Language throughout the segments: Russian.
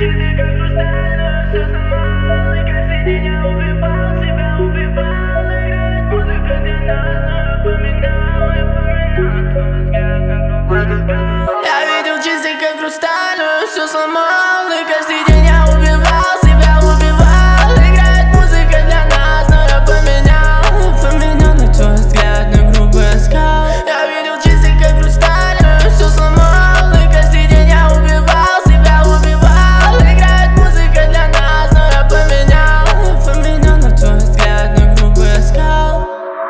Чистый как хрусталь, но все сломал. И каждый день я убивал себя, убивал. Играет музыка для нас, но я поминал твой взгляд на грубый скал. Я видел чистый как хрусталь, но все сломал. И каждый день я убивал себя, убивал. Играет музыка для нас, но я поменял на твой взгляд на грубый скал. Я видел чистый как хрусталь, но все сломал. И каждый день я убивал себя, убивал. Играет музыка для нас, но я поменял на твой взгляд на грубый скал.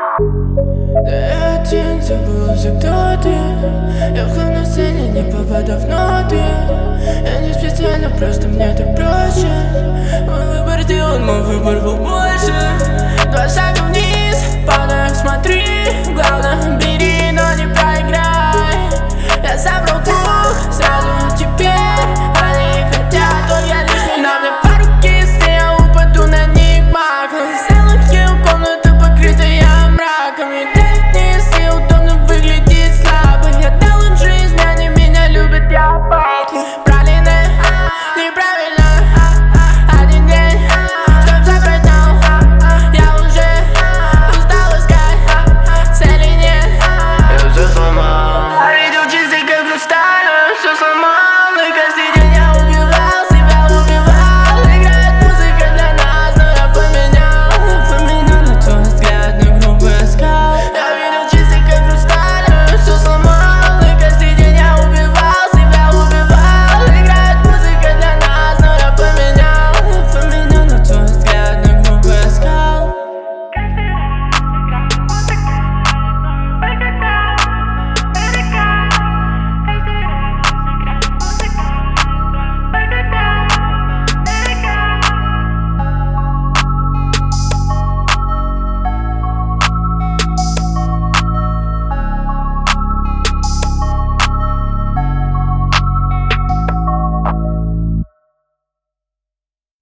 Да один забылся, кто ты. Я вхожу на сцене, не попадав в ноты. Я не специально, просто мне так проще.